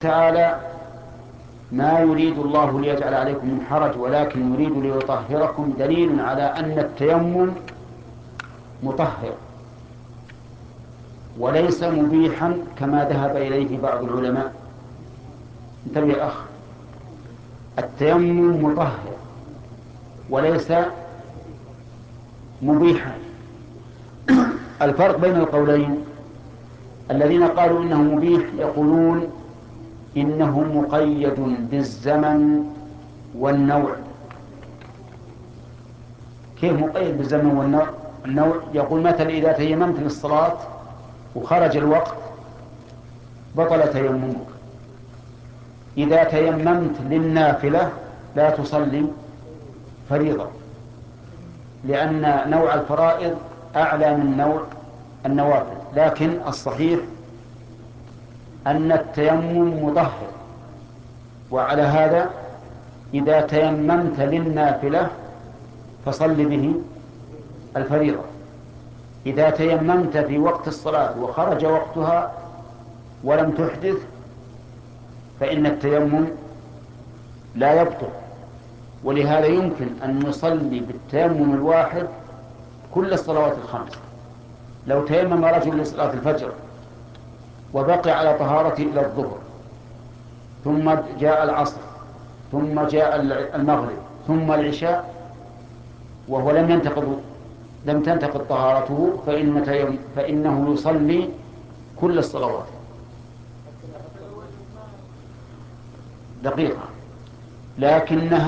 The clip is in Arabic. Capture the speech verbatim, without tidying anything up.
تعالى: ما يريد الله ليجعل عليكم من حرج ولكن يريد ليطهركم، دليل على أن التيمم مطهر وليس مبيحا كما ذهب إليه بعض العلماء. انتبه يا أخ، التيمم مطهر وليس مبيحا. الفرق بين القولين: الذين قالوا إنه مبيح يقولون إنه مقيد بالزمن والنوع. كيف مقيد بالزمن والنوع؟ يقول مثلا إذا تيممت للصلاة وخرج الوقت بطل تيممك. إذا تيممت للنافلة لا تصلي فريضة، لأن نوع الفرائض أعلى من نوع النوافل. لكن الصحيح أن التيمم مطهر، وعلى هذا إذا تيممت للنافلة فصل به الفريضة. إذا تيممت في وقت الصلاة وخرج وقتها ولم تحدث فإن التيمم لا يبطل، ولهذا يمكن أن نصلي بالتيمم الواحد كل الصلوات الخمس. لو تيمم رجل لصلاة الفجر وبقي على طهارته إلى الظهر، ثم جاء العصر، ثم جاء المغرب، ثم العشاء، وهو لم ينتقض لم تنتقض طهارته، فإن تيم فإنه يصلي كل الصلوات. دقيقة، لكنها